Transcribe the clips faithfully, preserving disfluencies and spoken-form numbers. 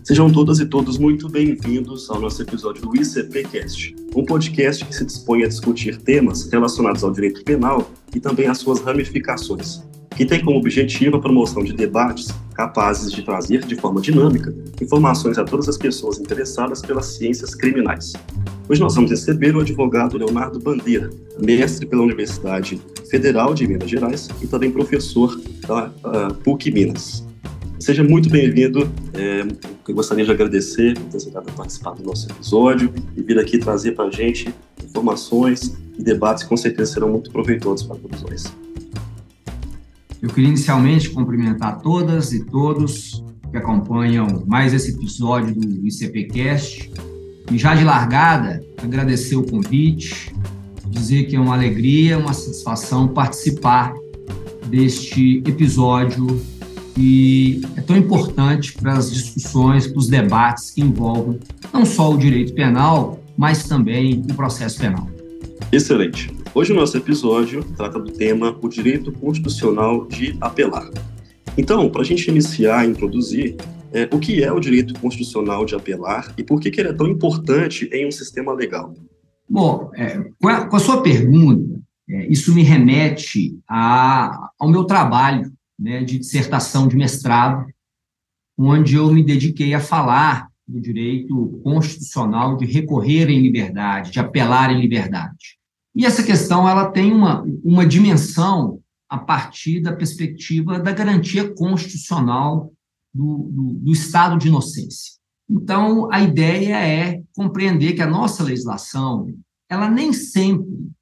Sejam todas e todos muito bem-vindos ao nosso episódio do ICPcast, um podcast que se dispõe a discutir temas relacionados ao direito penal e também às suas ramificações, que tem como objetivo a promoção de debates capazes de trazer de forma dinâmica informações a todas as pessoas interessadas pelas ciências criminais. Hoje nós vamos receber o advogado Leonardo Bandeira, mestre pela Universidade Federal de Minas Gerais e também professor da uh, P U C Minas. Seja muito bem-vindo. É, eu gostaria de agradecer por ter aceitado participar do nosso episódio e vir aqui trazer para a gente informações e debates que com certeza serão muito proveitosos para todos nós. Eu queria inicialmente cumprimentar todas e todos que acompanham mais esse episódio do ICPcast e já de largada agradecer o convite, dizer que é uma alegria, uma satisfação participar deste episódio que é tão importante para as discussões, para os debates que envolvem não só o direito penal, mas também o processo penal. Excelente. Hoje o nosso episódio trata do tema o direito constitucional de apelar. Então, para a gente iniciar e introduzir, é, o que é o direito constitucional de apelar e por que, que ele é tão importante em um sistema legal? Bom, é, com, a, com a sua pergunta, é, isso me remete a, ao meu trabalho, né, de dissertação de mestrado, onde eu me dediquei a falar do direito constitucional de recorrer em liberdade, de apelar em liberdade. E essa questão ela tem uma, uma dimensão a partir da perspectiva da garantia constitucional do, do, do estado de inocência. Então, a ideia é compreender que a nossa legislação ela nem sempre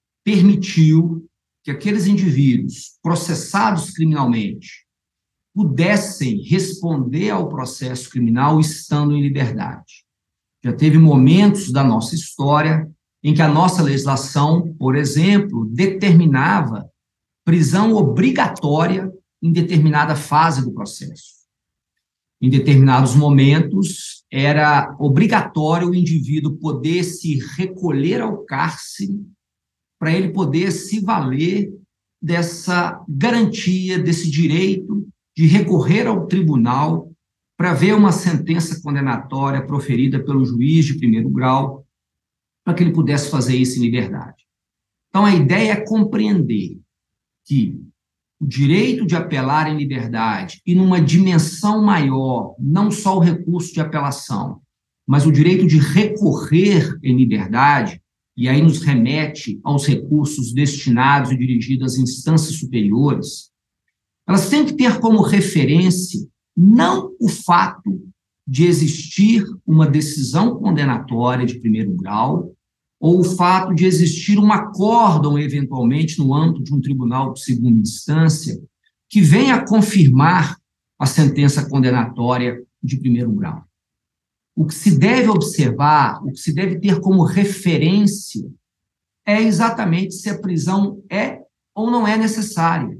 permitiu que aqueles indivíduos processados criminalmente pudessem responder ao processo criminal estando em liberdade. Já teve momentos da nossa história em que a nossa legislação, por exemplo, determinava prisão obrigatória em determinada fase do processo. Em determinados momentos, era obrigatório o indivíduo poder se recolher ao cárcere para ele poder se valer dessa garantia, desse direito de recorrer ao tribunal para ver uma sentença condenatória proferida pelo juiz de primeiro grau, para que ele pudesse fazer isso em liberdade. Então, a ideia é compreender que o direito de apelar em liberdade e numa dimensão maior, não só o recurso de apelação, mas o direito de recorrer em liberdade, e aí nos remete aos recursos destinados e dirigidos às instâncias superiores, elas têm que ter como referência não o fato de existir uma decisão condenatória de primeiro grau ou o fato de existir um acórdão, eventualmente, no âmbito de um tribunal de segunda instância que venha a confirmar a sentença condenatória de primeiro grau. O que se deve observar, o que se deve ter como referência é exatamente se a prisão é ou não é necessária.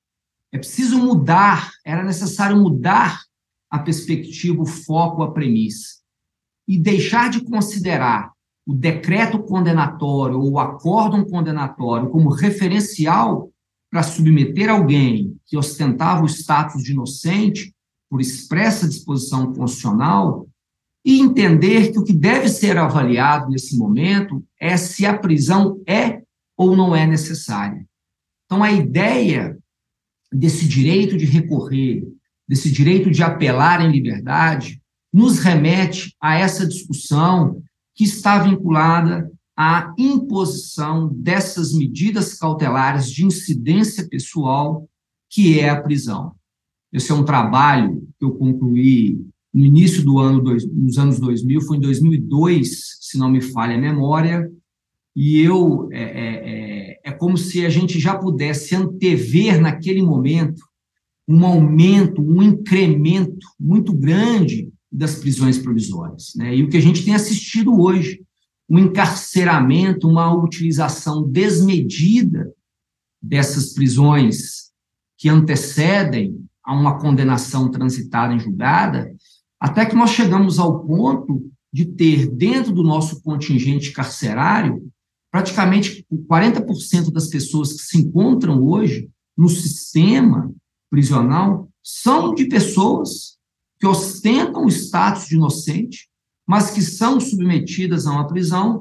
É preciso mudar, era necessário mudar a perspectiva, o foco, a premissa, e deixar de considerar o decreto condenatório ou o acórdão condenatório como referencial para submeter alguém que ostentava o status de inocente por expressa disposição constitucional e entender que o que deve ser avaliado nesse momento é se a prisão é ou não é necessária. Então, a ideia desse direito de recorrer, desse direito de apelar em liberdade, nos remete a essa discussão que está vinculada à imposição dessas medidas cautelares de incidência pessoal, que é a prisão. Esse é um trabalho que eu concluí no início do ano, dois, nos anos dois mil, foi em dois mil e dois, se não me falha a memória, e eu, é, é, é como se a gente já pudesse antever naquele momento um aumento, um incremento muito grande das prisões provisórias, né? E o que a gente tem assistido hoje, um encarceramento, uma utilização desmedida dessas prisões que antecedem a uma condenação transitada em julgada, até que nós chegamos ao ponto de ter, dentro do nosso contingente carcerário, praticamente quarenta por cento das pessoas que se encontram hoje no sistema prisional são de pessoas que ostentam o status de inocente, mas que são submetidas a uma prisão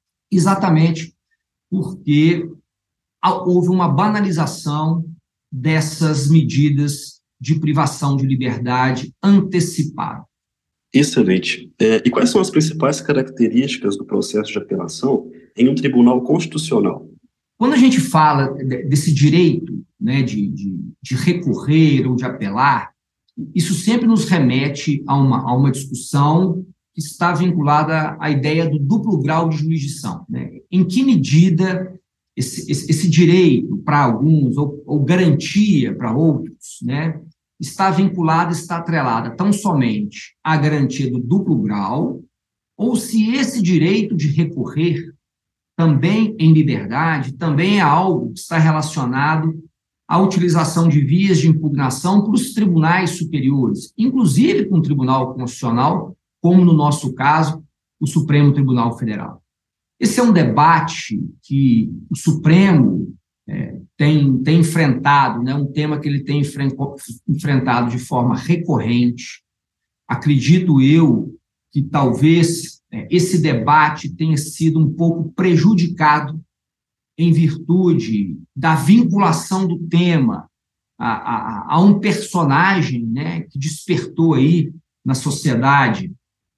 exatamente porque houve uma banalização dessas medidas de privação de liberdade antecipada. Excelente. É, e quais são as principais características do processo de apelação em um tribunal constitucional? Quando a gente fala desse direito, né, de, de, de recorrer ou de apelar, isso sempre nos remete a uma, a uma discussão que está vinculada à ideia do duplo grau de jurisdição, né? Em que medida esse, esse, esse direito para alguns ou, ou garantia para outros, né, está vinculada, está atrelada tão somente à garantia do duplo grau, ou se esse direito de recorrer também em liberdade, também é algo que está relacionado à utilização de vias de impugnação para os tribunais superiores, inclusive com o Tribunal Constitucional, como no nosso caso, o Supremo Tribunal Federal. Esse é um debate que o Supremo é, tem, tem enfrentado, né, um tema que ele tem enfrentado de forma recorrente. Acredito eu que talvez é, esse debate tenha sido um pouco prejudicado em virtude da vinculação do tema a, a, a um personagem, né, que despertou aí na sociedade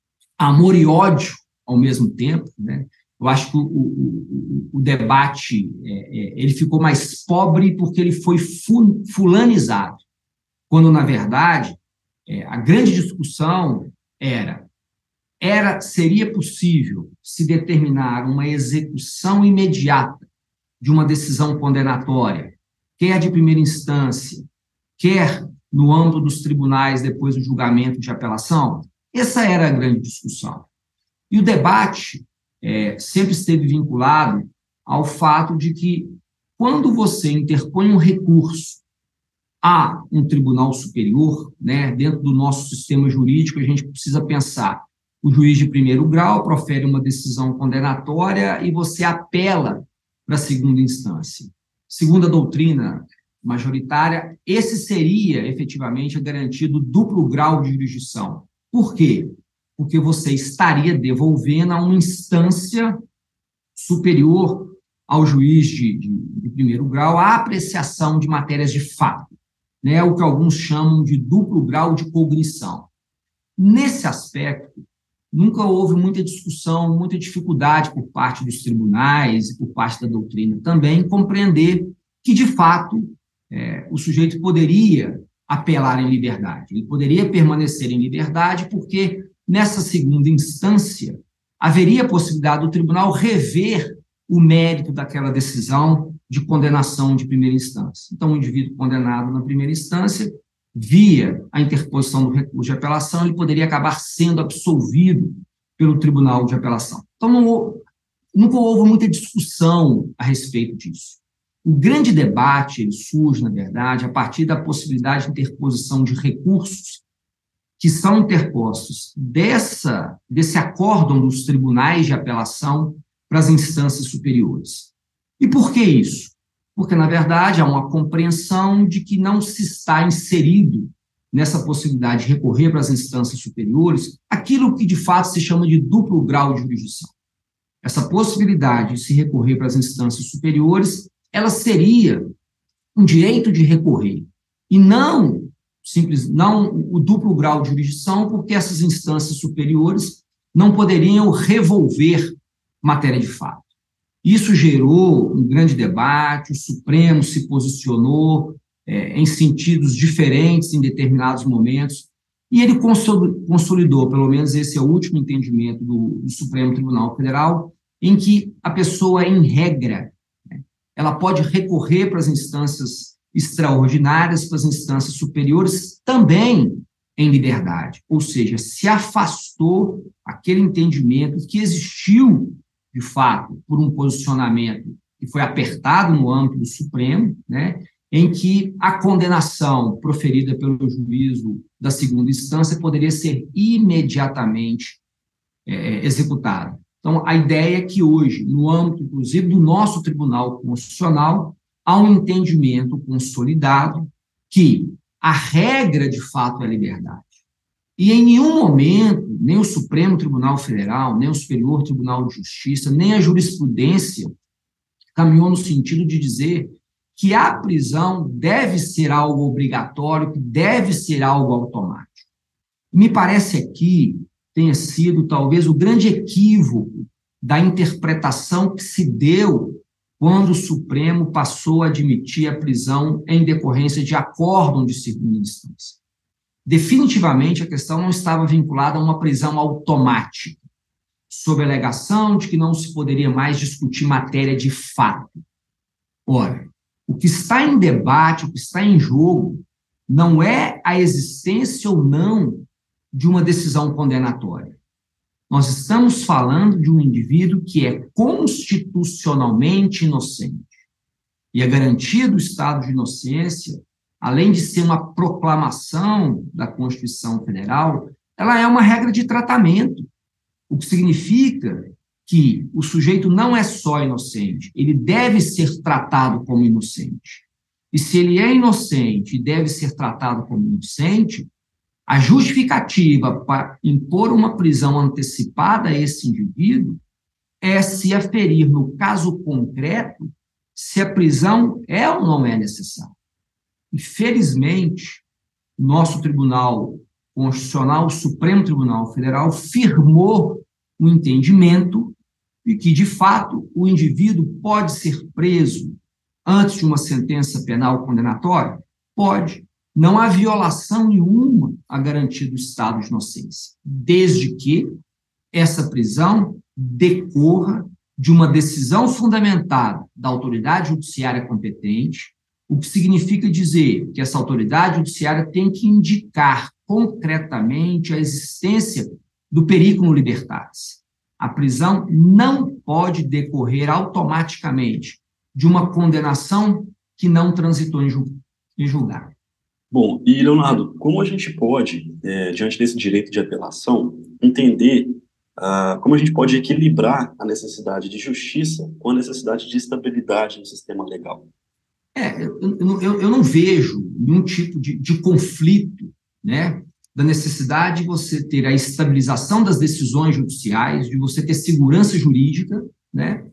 amor e ódio ao mesmo tempo, né? Eu acho que o, o, o debate é, é, ele ficou mais pobre porque ele foi fulanizado, quando, na verdade, é, a grande discussão era, era, seria possível se determinar uma execução imediata de uma decisão condenatória, quer de primeira instância, quer no âmbito dos tribunais depois do julgamento de apelação? Essa era a grande discussão. E o debate é, sempre esteve vinculado ao fato de que, quando você interpõe um recurso a um tribunal superior, né, dentro do nosso sistema jurídico, a gente precisa pensar: o juiz de primeiro grau profere uma decisão condenatória e você apela para a segunda instância. Segundo a doutrina majoritária, esse seria, efetivamente, a garantia do duplo grau de jurisdição. Por quê? Porque você estaria devolvendo a uma instância superior ao juiz de, de, de primeiro grau a apreciação de matérias de fato, né, o que alguns chamam de duplo grau de cognição. Nesse aspecto, nunca houve muita discussão, muita dificuldade por parte dos tribunais e por parte da doutrina também em compreender que, de fato, é, o sujeito poderia apelar em liberdade. Ele poderia permanecer em liberdade porque, nessa segunda instância, haveria a possibilidade do tribunal rever o mérito daquela decisão de condenação de primeira instância. Então, o indivíduo condenado na primeira instância, via a interposição do recurso de apelação, ele poderia acabar sendo absolvido pelo tribunal de apelação. Então, não, nunca houve muita discussão a respeito disso. O grande debate ele surge, na verdade, a partir da possibilidade de interposição de recursos que são interpostos dessa, desse acórdão dos tribunais de apelação para as instâncias superiores. E por que isso? Porque, na verdade, há uma compreensão de que não se está inserido nessa possibilidade de recorrer para as instâncias superiores aquilo que, de fato, se chama de duplo grau de jurisdição. Essa possibilidade de se recorrer para as instâncias superiores, ela seria um direito de recorrer, e não, simples, não o duplo grau de jurisdição, porque essas instâncias superiores não poderiam revolver matéria de fato. Isso gerou um grande debate, o Supremo se posicionou é, em sentidos diferentes em determinados momentos, e ele consolidou, pelo menos esse é o último entendimento do, do Supremo Tribunal Federal, em que a pessoa, em regra, né, ela pode recorrer para as instâncias extraordinárias, para as instâncias superiores, também em liberdade, ou seja, se afastou aquele entendimento que existiu de fato, por um posicionamento que foi apertado no âmbito do Supremo, né, em que a condenação proferida pelo juízo da segunda instância poderia ser imediatamente é, executada. Então, a ideia é que hoje, no âmbito, inclusive, do nosso Tribunal Constitucional, há um entendimento consolidado que a regra, de fato, é a liberdade. E em nenhum momento, nem o Supremo Tribunal Federal, nem o Superior Tribunal de Justiça, nem a jurisprudência caminhou no sentido de dizer que a prisão deve ser algo obrigatório, que deve ser algo automático. Me parece aqui tenha sido talvez o grande equívoco da interpretação que se deu quando o Supremo passou a admitir a prisão em decorrência de acórdão de segunda instância. Definitivamente, a questão não estava vinculada a uma prisão automática, sob a alegação de que não se poderia mais discutir matéria de fato. Ora, o que está em debate, o que está em jogo, não é a existência ou não de uma decisão condenatória. Nós estamos falando de um indivíduo que é constitucionalmente inocente. E a garantia do estado de inocência, além de ser uma proclamação da Constituição Federal, ela é uma regra de tratamento, o que significa que o sujeito não é só inocente, ele deve ser tratado como inocente. E se ele é inocente e deve ser tratado como inocente, a justificativa para impor uma prisão antecipada a esse indivíduo é se aferir, no caso concreto, se a prisão é ou não é necessária. E, felizmente, nosso Tribunal Constitucional, o Supremo Tribunal Federal, firmou o entendimento de que, de fato, o indivíduo pode ser preso antes de uma sentença penal condenatória? Pode. Não há violação nenhuma à garantia do estado de inocência, desde que essa prisão decorra de uma decisão fundamentada da autoridade judiciária competente, o que significa dizer que essa autoridade judiciária tem que indicar concretamente a existência do periculum libertatis. A prisão não pode decorrer automaticamente de uma condenação que não transitou em julgado. Bom, e Leonardo, como a gente pode, é, diante desse direito de apelação, entender uh, como a gente pode equilibrar a necessidade de justiça com a necessidade de estabilidade no sistema legal? É, eu, eu, eu não vejo nenhum tipo de, de conflito, né, da necessidade de você ter a estabilização das decisões judiciais, de você ter segurança jurídica, né,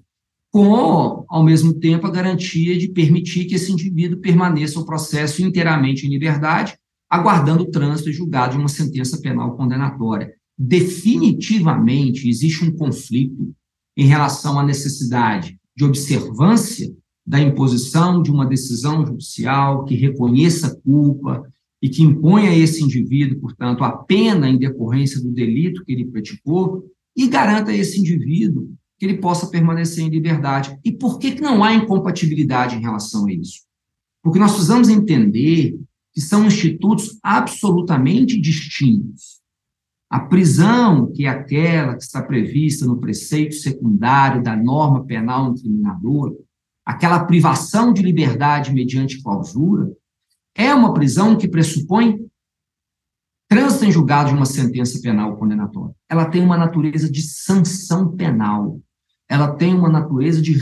com, ao mesmo tempo, a garantia de permitir que esse indivíduo permaneça o processo inteiramente em liberdade, aguardando o trânsito e julgado de uma sentença penal condenatória. Definitivamente existe um conflito em relação à necessidade de observância da imposição de uma decisão judicial que reconheça a culpa e que imponha a esse indivíduo, portanto, a pena em decorrência do delito que ele praticou e garanta a esse indivíduo que ele possa permanecer em liberdade. E por que que não há incompatibilidade em relação a isso? Porque nós precisamos entender que são institutos absolutamente distintos. A prisão, que é aquela que está prevista no preceito secundário da norma penal incriminadora, aquela privação de liberdade mediante clausura, é uma prisão que pressupõe trânsito em julgado de uma sentença penal condenatória. Ela tem uma natureza de sanção penal, ela tem uma natureza de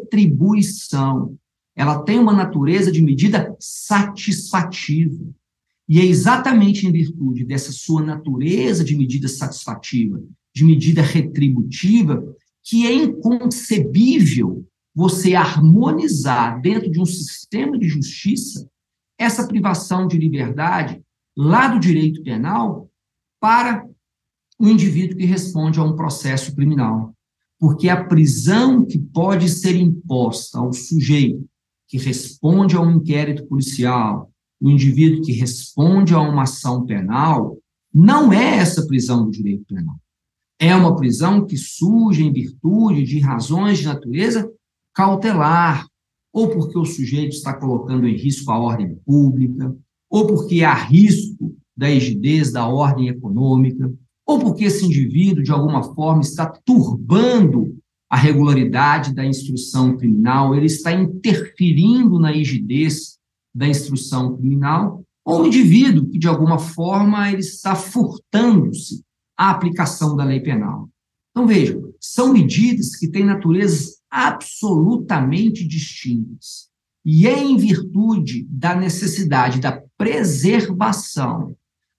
retribuição, ela tem uma natureza de medida satisfativa. E é exatamente em virtude dessa sua natureza de medida satisfativa, de medida retributiva, que é inconcebível você harmonizar dentro de um sistema de justiça essa privação de liberdade lá do direito penal para o indivíduo que responde a um processo criminal. Porque a prisão que pode ser imposta ao sujeito que responde a um inquérito policial, o indivíduo que responde a uma ação penal, não é essa prisão do direito penal. É uma prisão que surge em virtude de razões de natureza cautelar, ou porque o sujeito está colocando em risco a ordem pública, ou porque há risco da rigidez da ordem econômica, ou porque esse indivíduo, de alguma forma, está turbando a regularidade da instrução criminal, ele está interferindo na rigidez da instrução criminal, ou um indivíduo que, de alguma forma, ele está furtando-se à aplicação da lei penal. Então, vejam, são medidas que têm naturezas absolutamente distintas. E é em virtude da necessidade da preservação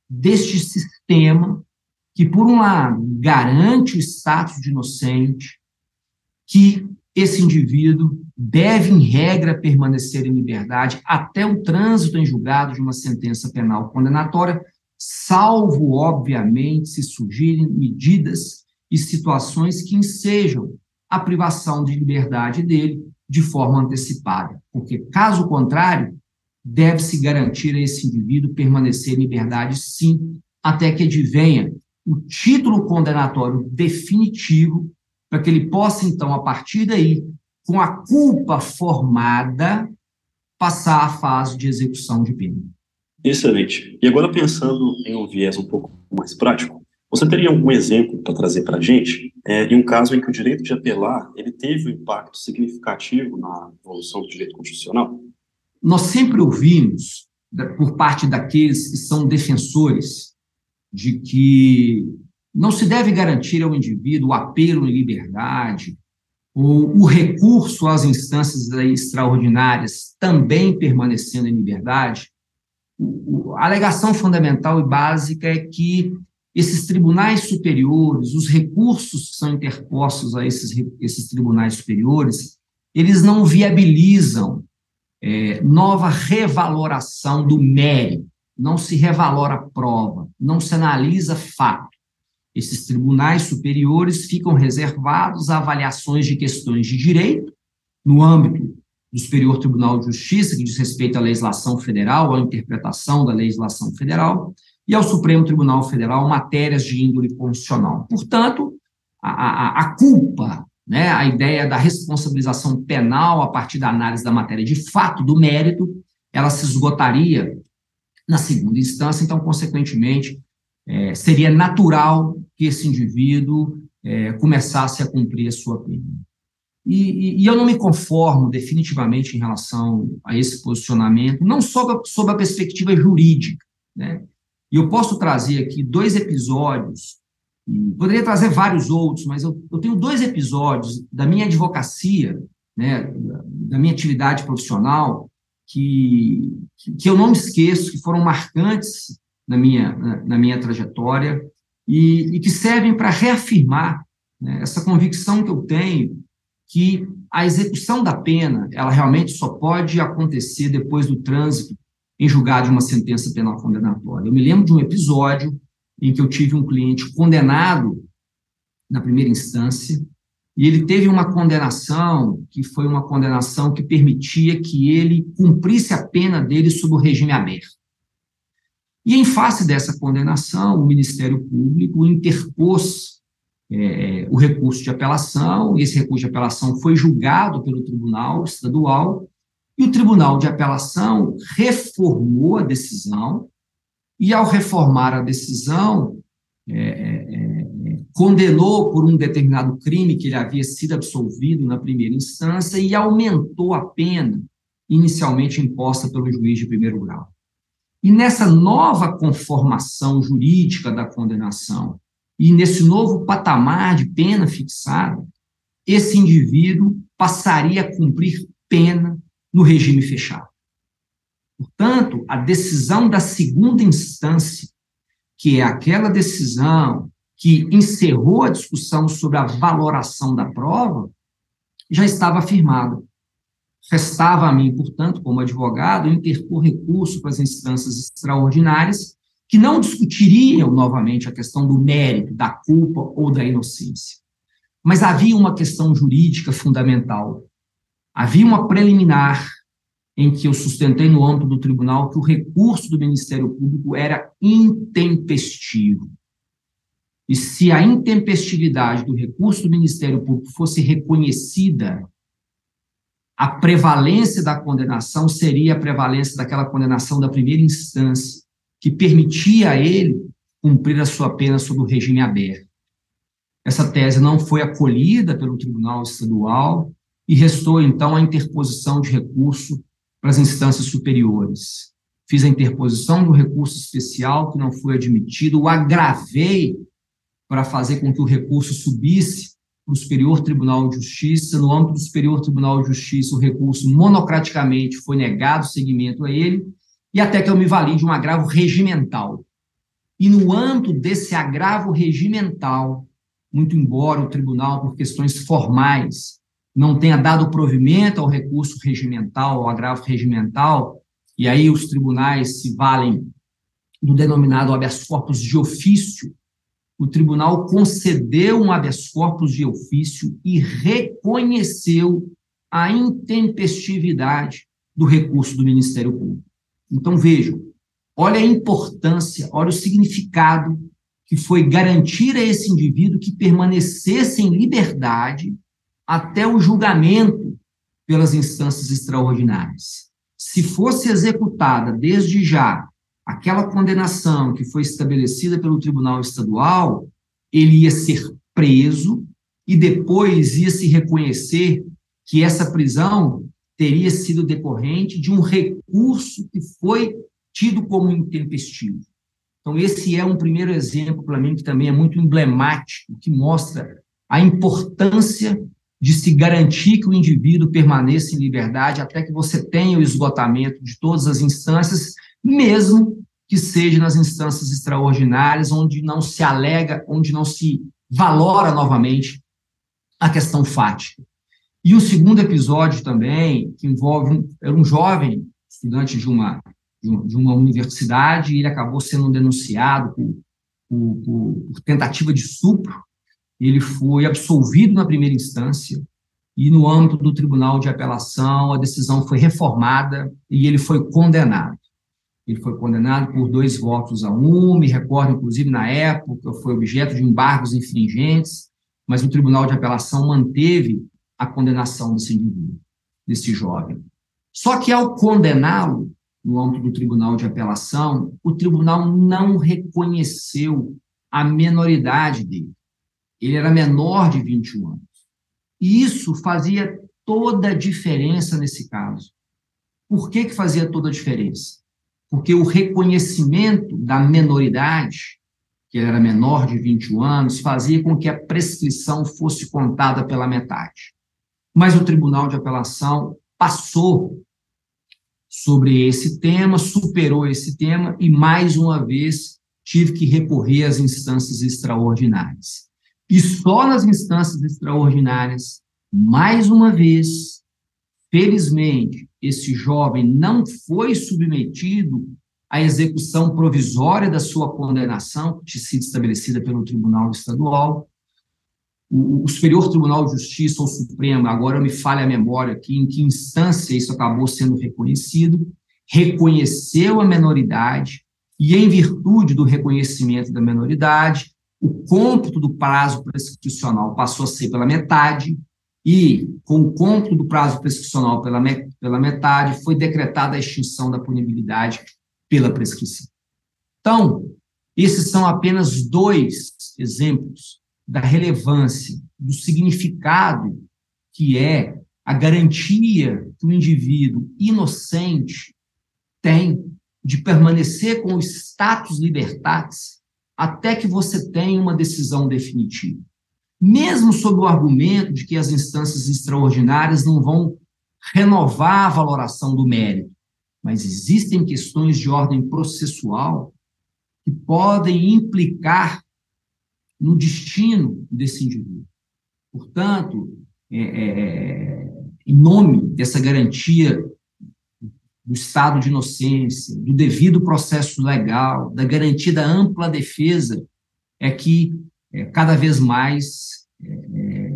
deste sistema que, por um lado, garante o status de inocente, que esse indivíduo deve, em regra, permanecer em liberdade até o trânsito em julgado de uma sentença penal condenatória, salvo, obviamente, se surgirem medidas e situações que ensejam a privação de liberdade dele de forma antecipada, porque, caso contrário, deve-se garantir a esse indivíduo permanecer em liberdade, sim, até que advenha o título condenatório definitivo, para que ele possa, então, a partir daí, com a culpa formada, passar à fase de execução de pena. Excelente. E agora, pensando em um viés um pouco mais prático, você teria algum exemplo para trazer para a gente, é, em um caso em que o direito de apelar ele teve um impacto significativo na evolução do direito constitucional? Nós sempre ouvimos, por parte daqueles que são defensores, de que não se deve garantir ao indivíduo o apelo em liberdade, ou o recurso às instâncias extraordinárias também permanecendo em liberdade. A alegação fundamental e básica é que esses tribunais superiores, os recursos que são interpostos a esses, esses tribunais superiores, eles não viabilizam é, nova revaloração do mérito, não se revalora a prova, não se analisa fato. Esses tribunais superiores ficam reservados a avaliações de questões de direito, no âmbito do Superior Tribunal de Justiça, que diz respeito à legislação federal, à interpretação da legislação federal, e ao Supremo Tribunal Federal, matérias de índole constitucional. Portanto, a, a, a culpa, né, a ideia da responsabilização penal a partir da análise da matéria de fato, do mérito, ela se esgotaria na segunda instância, então, consequentemente, é, seria natural que esse indivíduo é, começasse a cumprir a sua pena. E, e, e eu não me conformo definitivamente em relação a esse posicionamento, não só sob a perspectiva jurídica, né? E eu posso trazer aqui dois episódios, poderia trazer vários outros, mas eu, eu tenho dois episódios da minha advocacia, né, da minha atividade profissional, que, que eu não me esqueço, que foram marcantes na minha, na, na minha trajetória e, e que servem para reafirmar, né, essa convicção que eu tenho que a execução da pena, ela realmente só pode acontecer depois do trânsito em julgado de uma sentença penal condenatória. Eu me lembro de um episódio em que eu tive um cliente condenado na primeira instância e ele teve uma condenação que foi uma condenação que permitia que ele cumprisse a pena dele sob o regime aberto. E, em face dessa condenação, o Ministério Público interpôs é, o recurso de apelação, e esse recurso de apelação foi julgado pelo Tribunal Estadual, e o Tribunal de Apelação reformou a decisão, e, ao reformar a decisão, é, é, condenou por um determinado crime que ele havia sido absolvido na primeira instância e aumentou a pena inicialmente imposta pelo juiz de primeiro grau. E nessa nova conformação jurídica da condenação e nesse novo patamar de pena fixada, esse indivíduo passaria a cumprir pena no regime fechado. Portanto, a decisão da segunda instância, que é aquela decisão que encerrou a discussão sobre a valoração da prova, já estava afirmada. Restava a mim, portanto, como advogado, interpor recurso para as instâncias extraordinárias que não discutiriam novamente a questão do mérito, da culpa ou da inocência. Mas havia uma questão jurídica fundamental. Havia uma preliminar em que eu sustentei no âmbito do tribunal que o recurso do Ministério Público era intempestivo. E se a intempestividade do recurso do Ministério Público fosse reconhecida, a prevalência da condenação seria a prevalência daquela condenação da primeira instância, que permitia a ele cumprir a sua pena sob o regime aberto. Essa tese não foi acolhida pelo Tribunal Estadual e restou, então, a interposição de recurso para as instâncias superiores. Fiz a interposição do recurso especial, que não foi admitido, o agravei para fazer com que o recurso subisse para o Superior Tribunal de Justiça. No âmbito do Superior Tribunal de Justiça, o recurso monocraticamente foi negado seguimento a ele, e até que eu me vali de um agravo regimental. E no âmbito desse agravo regimental, muito embora o tribunal, por questões formais, não tenha dado provimento ao recurso regimental, ao agravo regimental, e aí os tribunais se valem do denominado habeas corpus de ofício, o tribunal concedeu um habeas corpus de ofício e reconheceu a intempestividade do recurso do Ministério Público. Então, vejam, olha a importância, olha o significado que foi garantir a esse indivíduo que permanecesse em liberdade até o julgamento pelas instâncias extraordinárias. Se fosse executada desde já aquela condenação que foi estabelecida pelo Tribunal Estadual, ele ia ser preso e depois ia se reconhecer que essa prisão teria sido decorrente de um recurso que foi tido como intempestivo. Então, esse é um primeiro exemplo, para mim, que também é muito emblemático, que mostra a importância de se garantir que o indivíduo permaneça em liberdade até que você tenha o esgotamento de todas as instâncias, mesmo que seja nas instâncias extraordinárias, onde não se alega, onde não se valora novamente a questão fática. E o segundo episódio também, que envolve um, era um jovem estudante de uma, de uma universidade, e ele acabou sendo denunciado por, por, por, por tentativa de estupro. Ele foi absolvido na primeira instância, e no âmbito do Tribunal de Apelação, a decisão foi reformada e ele foi condenado. Ele foi condenado por dois votos a um, me recordo, inclusive, na época, foi objeto de embargos infringentes, mas o Tribunal de Apelação manteve a condenação desse indivíduo, desse jovem. Só que, ao condená-lo, no âmbito do Tribunal de Apelação, o tribunal não reconheceu a menoridade dele. Ele era menor de vinte e um anos. E isso fazia toda a diferença nesse caso. Por que que fazia toda a diferença? Porque o reconhecimento da menoridade, que ele era menor de vinte e um anos, fazia com que a prescrição fosse contada pela metade. Mas o Tribunal de Apelação passou sobre esse tema, superou esse tema e, mais uma vez, tive que recorrer às instâncias extraordinárias. E só nas instâncias extraordinárias, mais uma vez, felizmente, esse jovem não foi submetido à execução provisória da sua condenação, que tinha sido estabelecida pelo Tribunal Estadual. O, o Superior Tribunal de Justiça, ou Supremo, agora me falha a memória aqui, em que instância isso acabou sendo reconhecido, reconheceu a menoridade e, em virtude do reconhecimento da menoridade, o cômputo do prazo prescricional passou a ser pela metade, e, com o cômputo do prazo prescricional pela, pela metade, foi decretada a extinção da punibilidade pela prescrição. Então, esses são apenas dois exemplos da relevância, do significado que é a garantia que o indivíduo inocente tem de permanecer com o status libertatis até que você tenha uma decisão definitiva. Mesmo sob o argumento de que as instâncias extraordinárias não vão renovar a valoração do mérito, mas existem questões de ordem processual que podem implicar no destino desse indivíduo. Portanto, é, é, em nome dessa garantia do estado de inocência, do devido processo legal, da garantia da ampla defesa, é que é, cada vez mais é, é,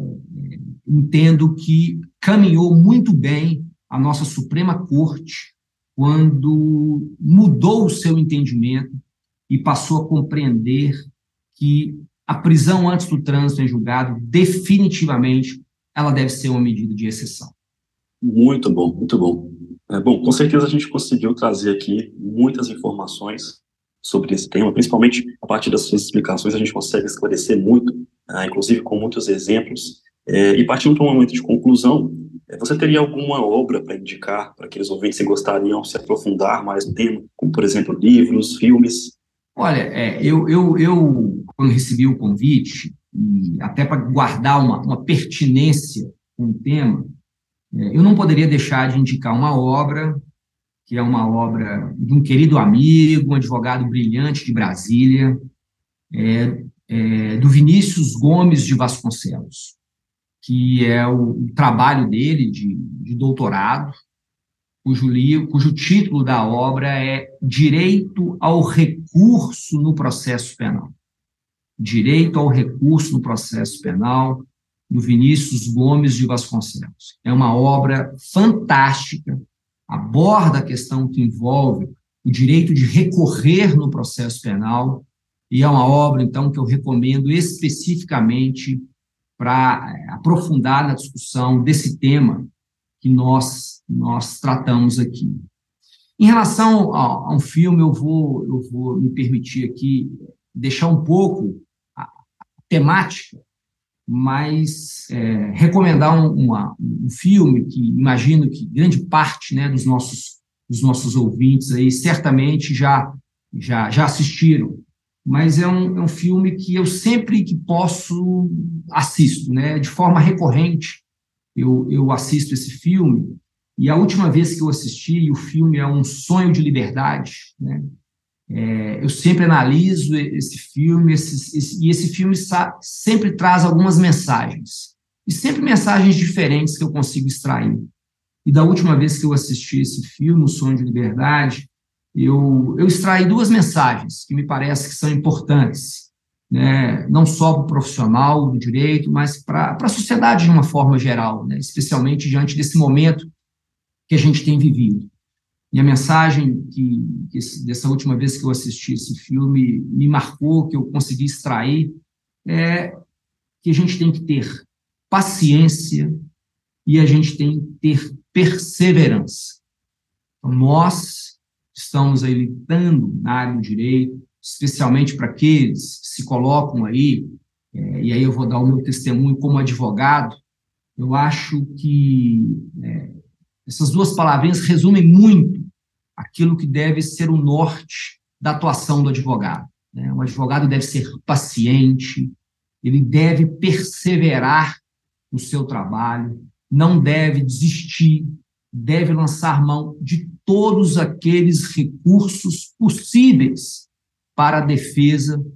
entendo que caminhou muito bem a nossa Suprema Corte quando mudou o seu entendimento e passou a compreender que a prisão antes do trânsito em julgado, definitivamente, ela deve ser uma medida de exceção. Muito bom, muito bom. É, bom, com certeza a gente conseguiu trazer aqui muitas informações sobre esse tema, principalmente a partir das suas explicações a gente consegue esclarecer muito, ah, inclusive com muitos exemplos. É, e partindo para um momento de conclusão, é, você teria alguma obra para indicar para aqueles ouvintes que gostariam de se aprofundar mais no tema, como, por exemplo, livros, filmes? Olha, é, eu, eu, eu, quando recebi o convite, e até para guardar uma, uma pertinência com o tema, é, eu não poderia deixar de indicar uma obra que é uma obra de um querido amigo, um advogado brilhante de Brasília, é, é, do Vinícius Gomes de Vasconcelos, que é o, o trabalho dele de, de doutorado, cujo, livro, cujo título da obra é Direito ao Recurso no Processo Penal. Direito ao Recurso no Processo Penal, do Vinícius Gomes de Vasconcelos. É uma obra fantástica, aborda a questão que envolve o direito de recorrer no processo penal, e é uma obra, então, que eu recomendo especificamente para aprofundar na discussão desse tema que nós, nós tratamos aqui. Em relação a, a um filme, eu vou, eu vou me permitir aqui deixar um pouco a, a temática, mas é, recomendar um, uma, um filme que imagino que grande parte, né, dos, nossos, dos nossos ouvintes aí certamente já, já, já assistiram, mas é um, é um filme que eu sempre que posso assisto, né, de forma recorrente eu, eu assisto esse filme, e a última vez que eu assisti, o filme é Um Sonho de Liberdade, né, É, eu sempre analiso esse filme, esse, esse, e esse filme sa- sempre traz algumas mensagens, e sempre mensagens diferentes que eu consigo extrair. E da última vez que eu assisti esse filme, O Sonho de Liberdade, eu, eu extraí duas mensagens que me parece que são importantes, né? Não só para o profissional do direito, mas para a sociedade de uma forma geral, né? Especialmente diante desse momento que a gente tem vivido. E a mensagem que, que dessa última vez que eu assisti esse filme me marcou, que eu consegui extrair, é que a gente tem que ter paciência e a gente tem que ter perseverança. Então, nós estamos aí lutando na área do direito, especialmente para aqueles que se colocam aí, é, e aí eu vou dar o meu testemunho como advogado. Eu acho que é, essas duas palavrinhas resumem muito aquilo que deve ser o norte da atuação do advogado, né? O advogado deve ser paciente, ele deve perseverar no seu trabalho, não deve desistir, deve lançar mão de todos aqueles recursos possíveis para a defesa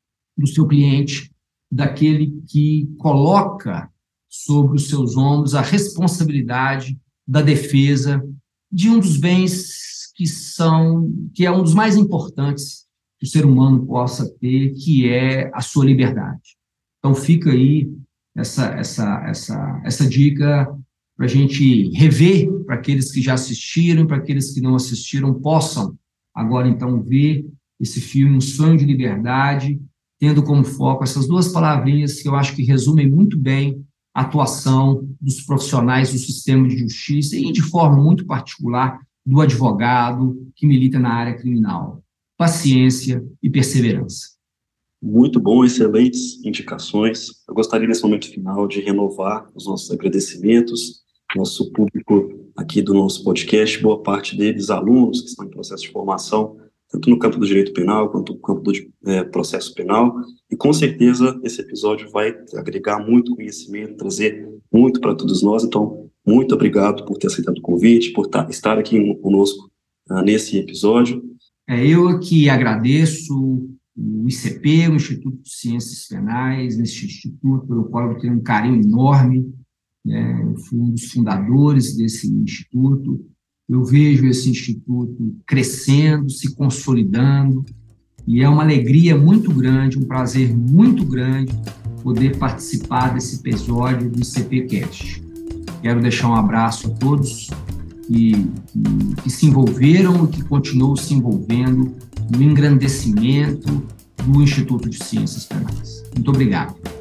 do seu cliente, daquele que coloca sobre os seus ombros a responsabilidade da defesa de um dos bens que são, que é um dos mais importantes que o ser humano possa ter, que é a sua liberdade. Então fica aí essa, essa, essa, essa dica para a gente rever, para aqueles que já assistiram, para aqueles que não assistiram, possam agora então ver esse filme, Um Sonho de Liberdade, tendo como foco essas duas palavrinhas que eu acho que resumem muito bem a atuação dos profissionais do sistema de justiça e, de forma muito particular, do advogado que milita na área criminal. Paciência e perseverança. Muito bom, excelentes indicações. Eu gostaria, nesse momento final, de renovar os nossos agradecimentos, nosso público aqui do nosso podcast, boa parte deles alunos que estão em processo de formação, tanto no campo do direito penal quanto no campo do é, processo penal, e com certeza esse episódio vai agregar muito conhecimento, trazer muito para todos nós. Então, muito obrigado por ter aceitado o convite, por tá, estar aqui conosco uh, nesse episódio. É, eu que agradeço o I C P, o Instituto de Ciências Penais, nesse instituto, pelo qual eu tenho um carinho enorme, né? Eu fui um dos fundadores desse instituto. Eu vejo esse instituto crescendo, se consolidando, e é uma alegria muito grande, um prazer muito grande poder participar desse episódio do I C P Cast. Quero deixar um abraço a todos que, que, que se envolveram e que continuam se envolvendo no engrandecimento do Instituto de Ciências Penais. Muito obrigado.